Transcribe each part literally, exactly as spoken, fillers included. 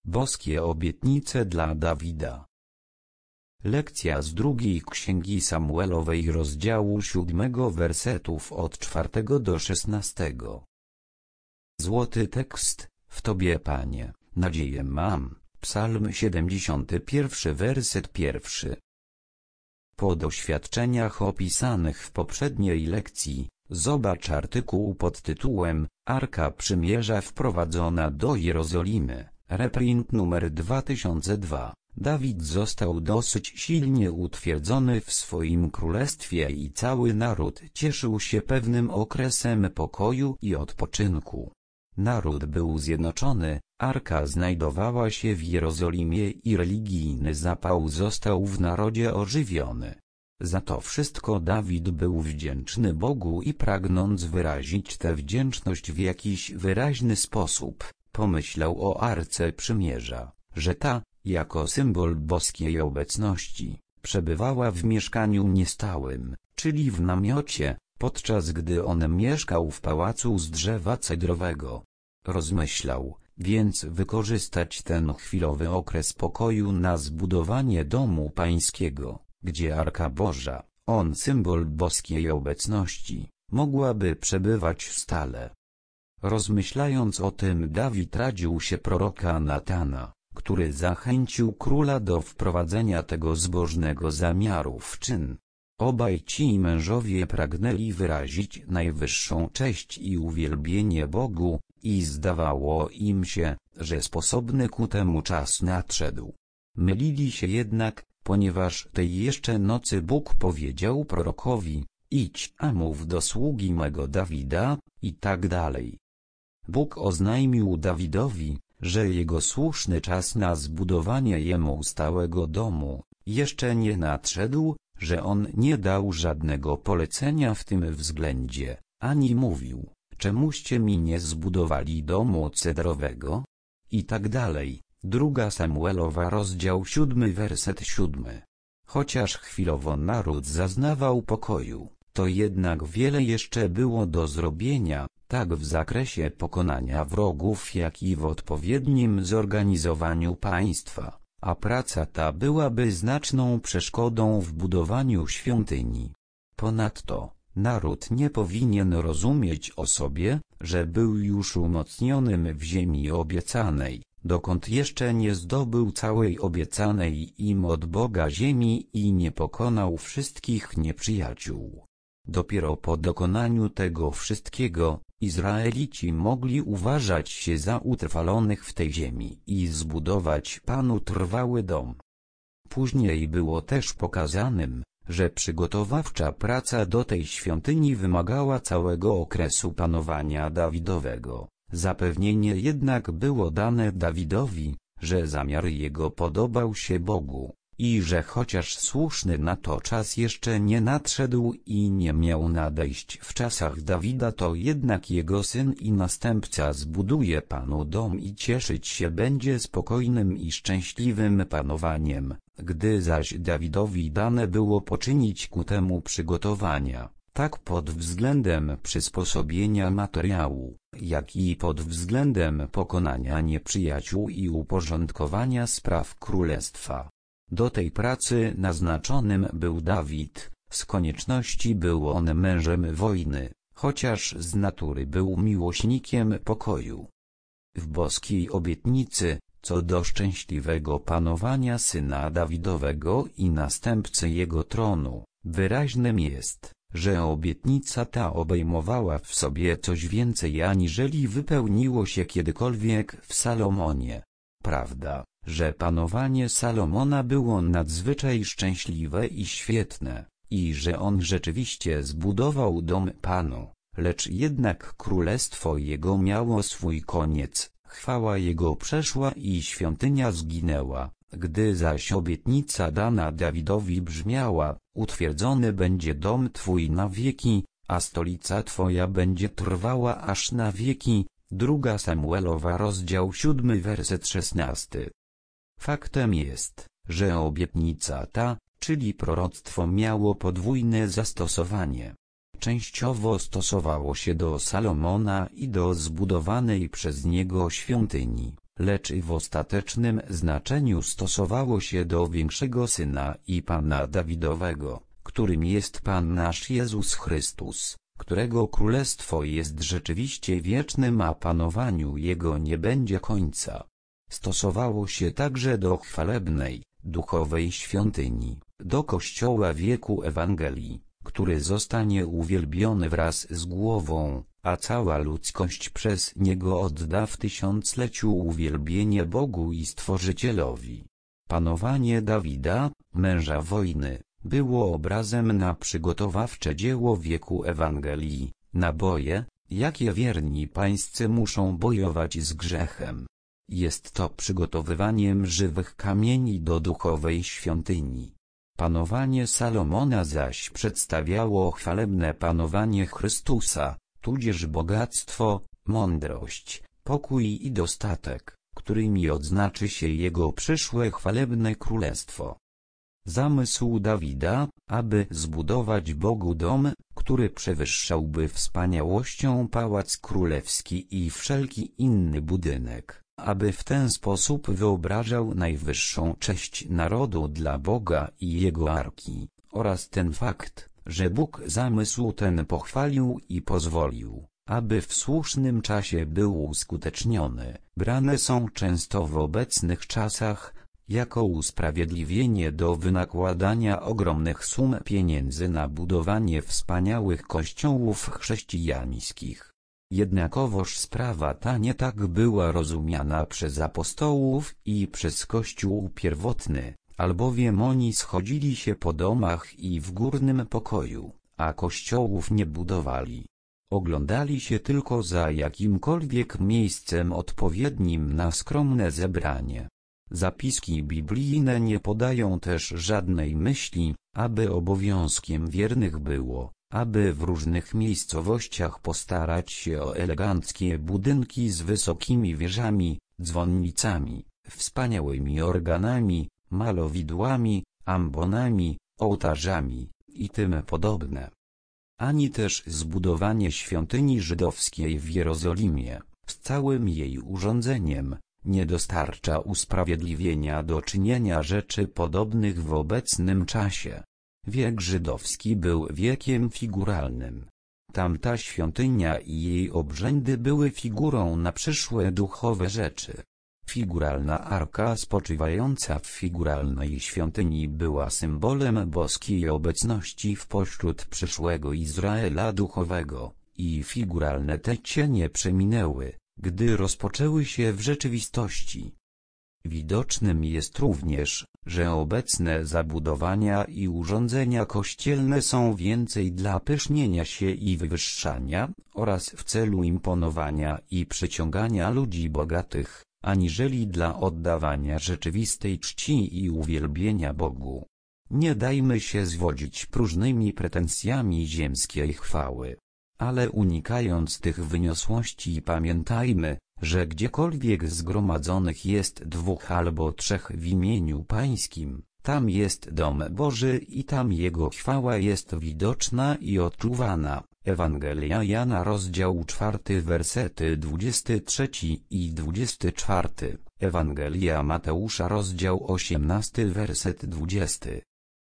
Boskie obietnice dla Dawida. Lekcja z drugiej Księgi Samuelowej, rozdziału siódmego, wersetów od czwartego do szesnastego. Złoty tekst: w Tobie, Panie, nadzieję mam. Psalm siedemdziesiąty pierwszy, werset pierwszy. Po doświadczeniach opisanych w poprzedniej lekcji, zobacz artykuł pod tytułem Arka Przymierza wprowadzona do Jerozolimy, reprint numer dwa tysiące dwa. Dawid został dosyć silnie utwierdzony w swoim królestwie i cały naród cieszył się pewnym okresem pokoju i odpoczynku. Naród był zjednoczony, Arka znajdowała się w Jerozolimie i religijny zapał został w narodzie ożywiony. Za to wszystko Dawid był wdzięczny Bogu i pragnąc wyrazić tę wdzięczność w jakiś wyraźny sposób, pomyślał o Arce Przymierza, że ta, jako symbol boskiej obecności, przebywała w mieszkaniu niestałym, czyli w namiocie, podczas gdy on mieszkał w pałacu z drzewa cedrowego. Rozmyślał, więc wykorzystać ten chwilowy okres pokoju na zbudowanie domu pańskiego, gdzie Arka Boża, on symbol boskiej obecności, mogłaby przebywać stale. Rozmyślając o tym, Dawid radził się proroka Natana, który zachęcił króla do wprowadzenia tego zbożnego zamiaru w czyn. Obaj ci mężowie pragnęli wyrazić najwyższą cześć i uwielbienie Bogu, i zdawało im się, że sposobny ku temu czas nadszedł. Mylili się jednak, ponieważ tej jeszcze nocy Bóg powiedział prorokowi: idź, a mów do sługi mego Dawida, i tak dalej. Bóg oznajmił Dawidowi, że jego słuszny czas na zbudowanie jemu stałego domu jeszcze nie nadszedł, że on nie dał żadnego polecenia w tym względzie, ani mówił: czemuście mi nie zbudowali domu cedrowego? I tak dalej. Druga Samuelowa, rozdział siódmy, werset siódmy. Chociaż chwilowo naród zaznawał pokoju, to jednak wiele jeszcze było do zrobienia, tak w zakresie pokonania wrogów, jak i w odpowiednim zorganizowaniu państwa, a praca ta byłaby znaczną przeszkodą w budowaniu świątyni. Ponadto, naród nie powinien rozumieć o sobie, że był już umocnionym w ziemi obiecanej, dokąd jeszcze nie zdobył całej obiecanej im od Boga ziemi i nie pokonał wszystkich nieprzyjaciół. Dopiero po dokonaniu tego wszystkiego, Izraelici mogli uważać się za utrwalonych w tej ziemi i zbudować Panu trwały dom. Później było też pokazanym, że przygotowawcza praca do tej świątyni wymagała całego okresu panowania Dawidowego. Zapewnienie jednak było dane Dawidowi, że zamiar jego podobał się Bogu, i że chociaż słuszny na to czas jeszcze nie nadszedł i nie miał nadejść w czasach Dawida, to jednak jego syn i następca zbuduje Panu dom i cieszyć się będzie spokojnym i szczęśliwym panowaniem, gdy zaś Dawidowi dane było poczynić ku temu przygotowania, tak pod względem przysposobienia materiału, jak i pod względem pokonania nieprzyjaciół i uporządkowania spraw królestwa. Do tej pracy naznaczonym był Dawid, z konieczności był on mężem wojny, chociaż z natury był miłośnikiem pokoju. W boskiej obietnicy, co do szczęśliwego panowania syna Dawidowego i następcy jego tronu, wyraźnym jest, że obietnica ta obejmowała w sobie coś więcej aniżeli wypełniło się kiedykolwiek w Salomonie. Prawda, że panowanie Salomona było nadzwyczaj szczęśliwe i świetne, i że on rzeczywiście zbudował dom Panu, lecz jednak królestwo jego miało swój koniec, chwała jego przeszła i świątynia zginęła. Gdy zaś obietnica dana Dawidowi brzmiała: utwierdzony będzie dom Twój na wieki, a stolica Twoja będzie trwała aż na wieki. Druga Samuelowa, rozdział siódmy, werset szesnasty. Faktem jest, że obietnica ta, czyli proroctwo, miało podwójne zastosowanie. Częściowo stosowało się do Salomona i do zbudowanej przez niego świątyni, lecz w ostatecznym znaczeniu stosowało się do większego Syna i Pana Dawidowego, którym jest Pan nasz Jezus Chrystus, którego królestwo jest rzeczywiście wiecznym, a panowaniu Jego nie będzie końca. Stosowało się także do chwalebnej, duchowej świątyni, do Kościoła wieku Ewangelii, który zostanie uwielbiony wraz z głową, a cała ludzkość przez niego odda w tysiącleciu uwielbienie Bogu i Stworzycielowi. Panowanie Dawida, męża wojny, było obrazem na przygotowawcze dzieło wieku Ewangelii, na boje, jakie wierni pańscy muszą bojować z grzechem. Jest to przygotowywaniem żywych kamieni do duchowej świątyni. Panowanie Salomona zaś przedstawiało chwalebne panowanie Chrystusa, tudzież bogactwo, mądrość, pokój i dostatek, którymi odznaczy się jego przyszłe chwalebne królestwo. Zamysł Dawida, aby zbudować Bogu dom, który przewyższałby wspaniałością pałac królewski i wszelki inny budynek, aby w ten sposób wyobrażał najwyższą cześć narodu dla Boga i Jego arki, oraz ten fakt, że Bóg zamysł ten pochwalił i pozwolił, aby w słusznym czasie był uskuteczniony, brane są często w obecnych czasach jako usprawiedliwienie do wynakładania ogromnych sum pieniędzy na budowanie wspaniałych kościołów chrześcijańskich. Jednakowoż sprawa ta nie tak była rozumiana przez apostołów i przez Kościół pierwotny, albowiem oni schodzili się po domach i w górnym pokoju, a kościołów nie budowali. Oglądali się tylko za jakimkolwiek miejscem odpowiednim na skromne zebranie. Zapiski biblijne nie podają też żadnej myśli, aby obowiązkiem wiernych było, aby w różnych miejscowościach postarać się o eleganckie budynki z wysokimi wieżami, dzwonnicami, wspaniałymi organami, malowidłami, ambonami, ołtarzami i tym podobne. Ani też zbudowanie świątyni żydowskiej w Jerozolimie, z całym jej urządzeniem, nie dostarcza usprawiedliwienia do czynienia rzeczy podobnych w obecnym czasie. Wiek żydowski był wiekiem figuralnym. Tamta świątynia i jej obrzędy były figurą na przyszłe duchowe rzeczy. Figuralna arka spoczywająca w figuralnej świątyni była symbolem boskiej obecności w pośród przyszłego Izraela duchowego, i figuralne te cienie przeminęły, gdy rozpoczęły się w rzeczywistości. Widocznym jest również, że obecne zabudowania i urządzenia kościelne są więcej dla pysznienia się i wywyższania, oraz w celu imponowania i przyciągania ludzi bogatych, aniżeli dla oddawania rzeczywistej czci i uwielbienia Bogu. Nie dajmy się zwodzić próżnymi pretensjami ziemskiej chwały. Ale unikając tych wyniosłości pamiętajmy, że gdziekolwiek zgromadzonych jest dwóch albo trzech w imieniu Pańskim, tam jest dom Boży i tam Jego chwała jest widoczna i odczuwana. Ewangelia Jana rozdział czwarty wersety dwudziesty trzeci i dwudziesty czwarty, Ewangelia Mateusza rozdział osiemnasty werset dwudziesty.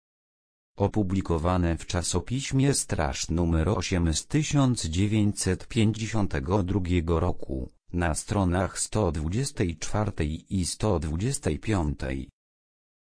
Opublikowane w czasopiśmie Straż numer osiem z tysiąc dziewięćset pięćdziesiątego drugiego roku, na stronach sto dwudziestej czwartej i sto dwudziestej piątej.